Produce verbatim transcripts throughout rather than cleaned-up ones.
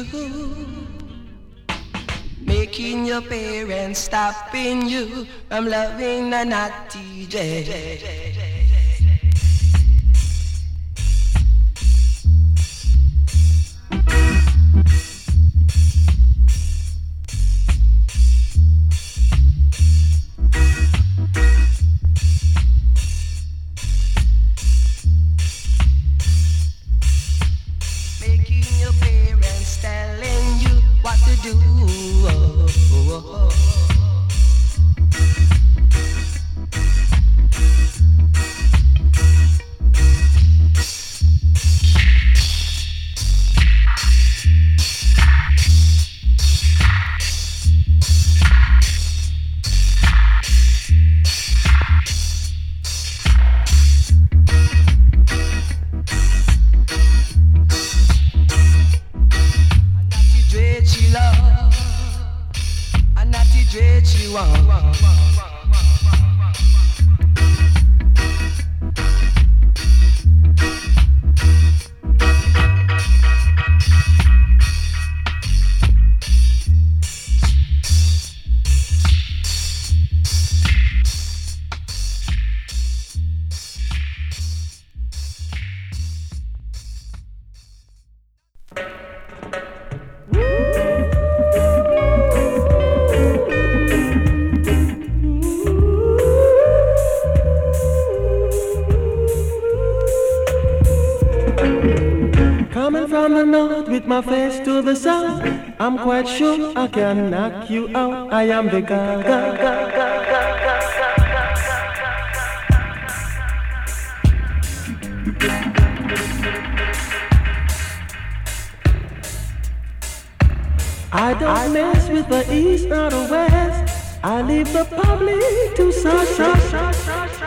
you, making your parents stopping you from loving a naughty J. With my face to the south, I'm quite sure I can knock you out. I am the Gaga. I don't mess with the east or the west. I leave the public to such.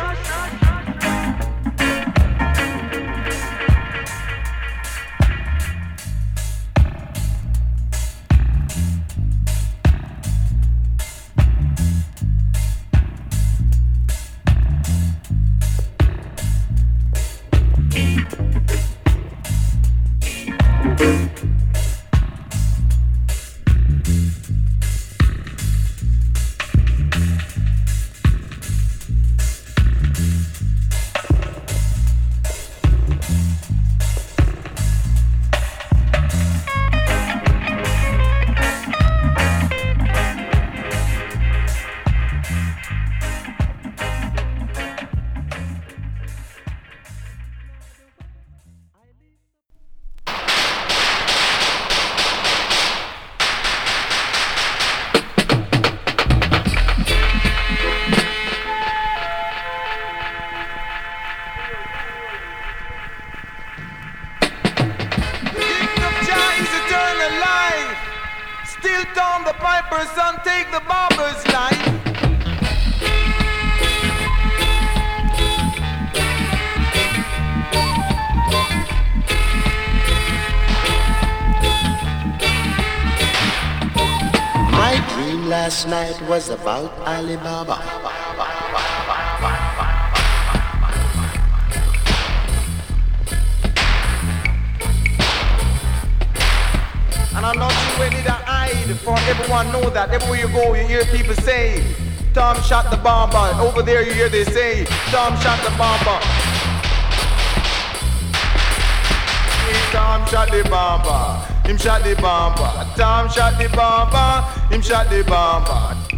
Last night was about Alibaba. And I'm not too ready to hide, for everyone know that everywhere you go you hear people say, Tom shot the bomber. Over there you hear they say, Tom shot the bomber. Hey, Tom shot the bomber. Him shot the bomber. Tom shot the bomber. Him shot the bomber.